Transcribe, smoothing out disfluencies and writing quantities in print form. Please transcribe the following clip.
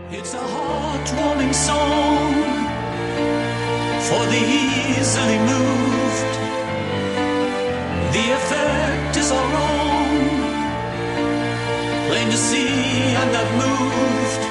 It's a heart-warming song for the easily moved. The effect is all wrong, plain to see I'm not moved.